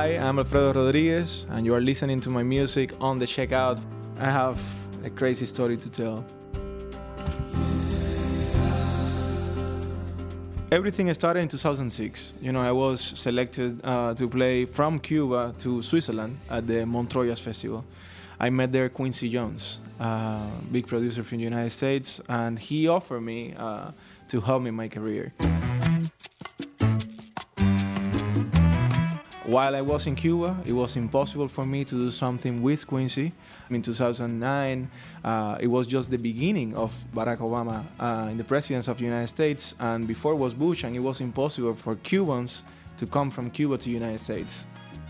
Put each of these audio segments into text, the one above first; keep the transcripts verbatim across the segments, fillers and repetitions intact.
Hi, I'm Alfredo Rodriguez, and you are listening to my music on The Checkout. I have a crazy story to tell. Everything started in two thousand six. You know, I was selected uh, to play from Cuba to Switzerland at the Montreux Jazz Festival. I met there Quincy Jones, uh, big producer from the United States, and he offered me uh, to help me in my career. While I was in Cuba, it was impossible for me to do something with Quincy. In two thousand nine, uh, it was just the beginning of Barack Obama uh, in the presidency of the United States, and before was Bush, and it was impossible for Cubans to come from Cuba to the United States.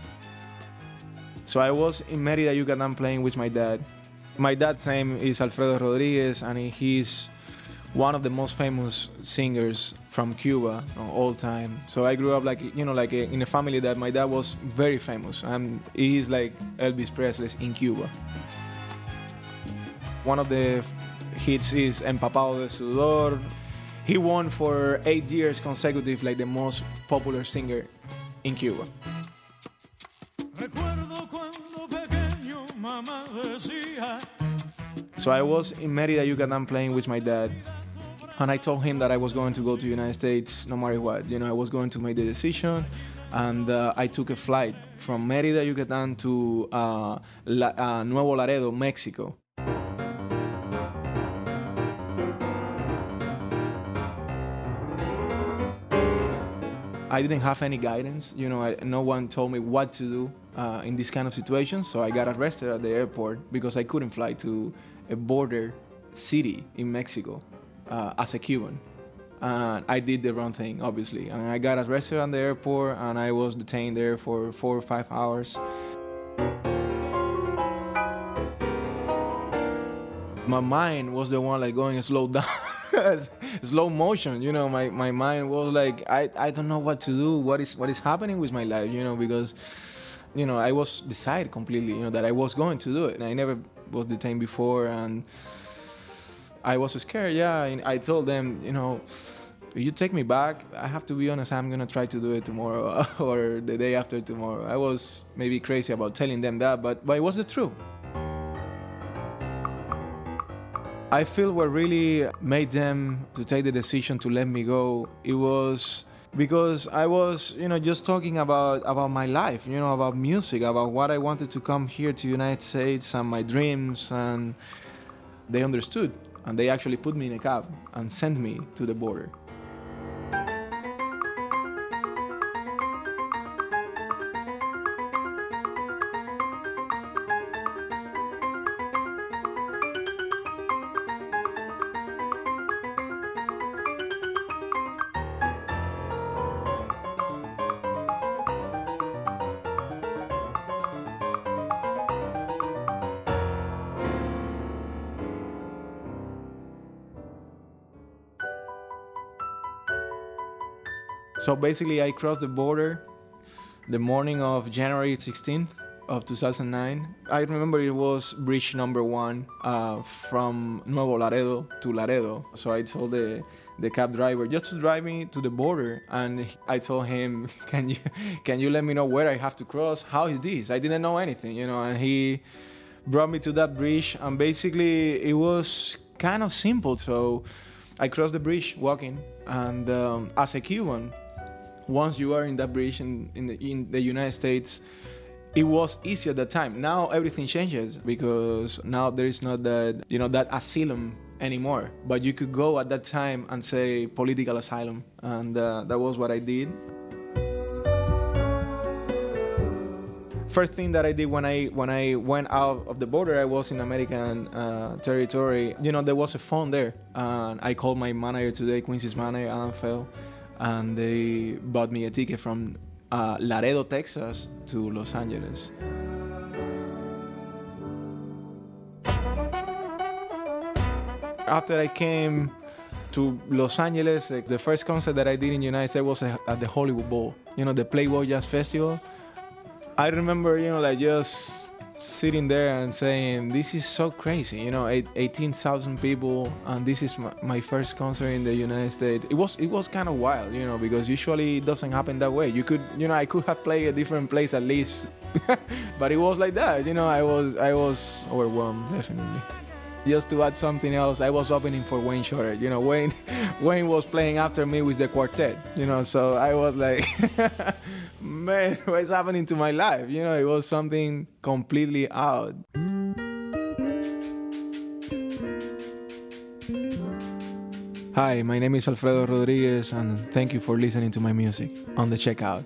So I was in Mérida, Yucatan, playing with my dad. My dad's name is Alfredo Rodriguez, and he's one of the most famous singers from Cuba of all time. So I grew up like, you know, like a, in a family that my dad was very famous. And he's like Elvis Presley in Cuba. One of the hits is Empapado de Sudor. He won for eight years consecutive like the most popular singer in Cuba. So I was in Mérida, Yucatan, playing with my dad. And I told him that I was going to go to the United States no matter what. You know, I was going to make the decision. And uh, I took a flight from Mérida, Yucatan to uh, La, uh, Nuevo Laredo, Mexico. I didn't have any guidance. You know, I, no one told me what to do uh, in this kind of situation. So I got arrested at the airport because I couldn't fly to a border city in Mexico. Uh, as a Cuban. And I did the wrong thing, obviously. And I got arrested at the airport, and I was detained there for four or five hours. My mind was the one like going slow down, slow motion. You know, my, my mind was like, I, I don't know what to do. What is what is happening with my life? You know, because, you know, I was decided completely, you know, that I was going to do it. And I never was detained before, and I was scared, yeah. And I told them, you know, if you take me back, I have to be honest, I'm gonna try to do it tomorrow or the day after tomorrow. I was maybe crazy about telling them that, but, but it was the truth. I feel what really made them to take the decision to let me go, it was because I was, you know, just talking about, about my life, you know, about music, about what I wanted to come here to the United States and my dreams, and they understood. And they actually put me in a cab and sent me to the border. So basically, I crossed the border the morning of January sixteenth of two thousand nine. I remember it was bridge number one uh, from Nuevo Laredo to Laredo. So I told the, the cab driver just to drive me to the border. And I told him, can you, can you let me know where I have to cross? How is this? I didn't know anything, you know, and he brought me to that bridge. And basically, it was kind of simple. So I crossed the bridge walking. And um, as a Cuban, once you are in that bridge in, in, the, in the United States, it was easier at that time. Now everything changes because now there is not that, you know, that asylum anymore. But you could go at that time and say political asylum. And uh, that was what I did. First thing that I did when I when I went out of the border, I was in American uh, territory. You know, there was a phone there. And I called my manager today, Quincy's manager, Alan Fell. And they bought me a ticket from uh, Laredo, Texas to Los Angeles. After I came to Los Angeles, like, the first concert that I did in the United States was at the Hollywood Bowl, you know, the Playboy Jazz Festival. I remember, you know, like just sitting there and saying, this is so crazy, you know, eighteen thousand people, and this is my, my first concert in the United States. It was it was kind of wild, you know, because usually it doesn't happen that way. You could, you know, I could have played a different place at least, but it was like that, you know. I was I was overwhelmed, definitely. Just to add something else, I was opening for Wayne Shorter. You know, Wayne Wayne was playing after me with the quartet, you know, so I was like, man, what's happening to my life? You know, it was something completely out. Hi, my name is Alfredo Rodriguez, and thank you for listening to my music on The Checkout.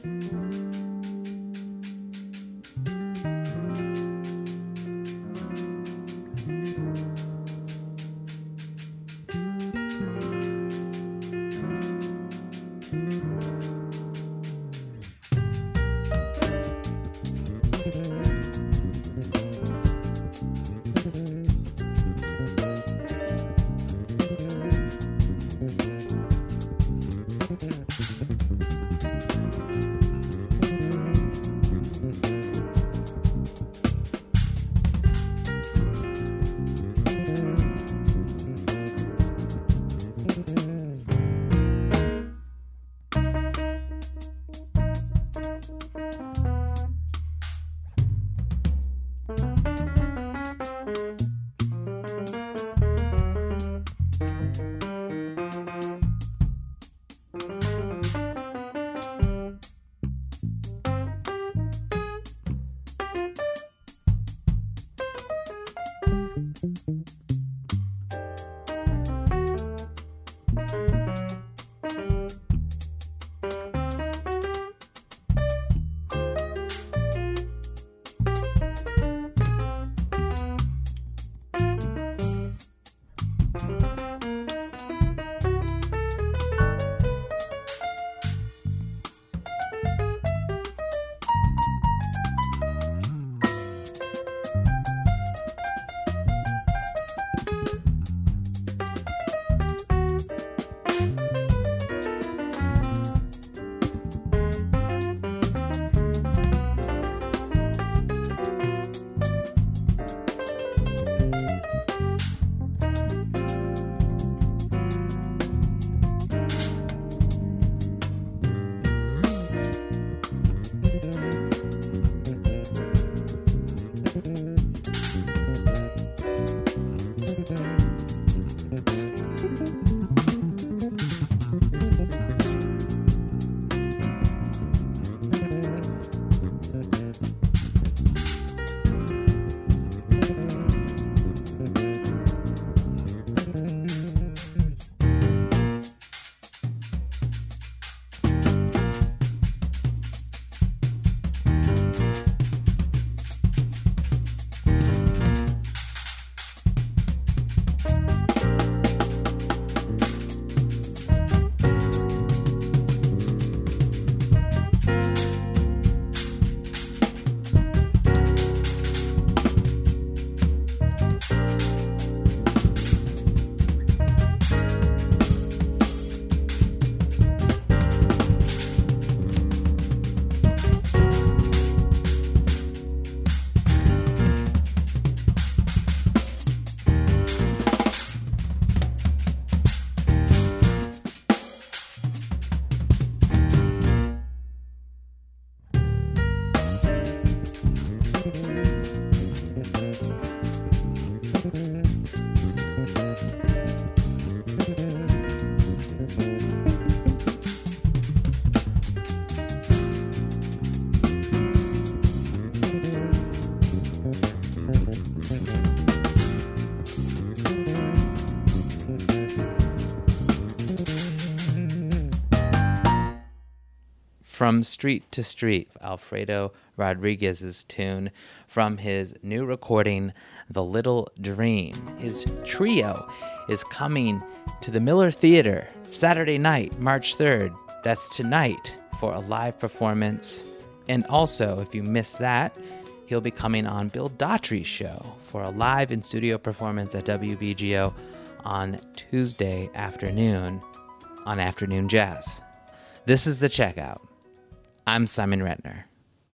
From Street to Street, Alfredo Rodriguez's tune from his new recording, The Little Dream. His trio is coming to the Miller Theater Saturday night, March third. That's tonight for a live performance. And also, if you missed that, he'll be coming on Bill Daughtry's show for a live in-studio performance at W B G O on Tuesday afternoon on Afternoon Jazz. This is The Checkout. I'm Simon Retner.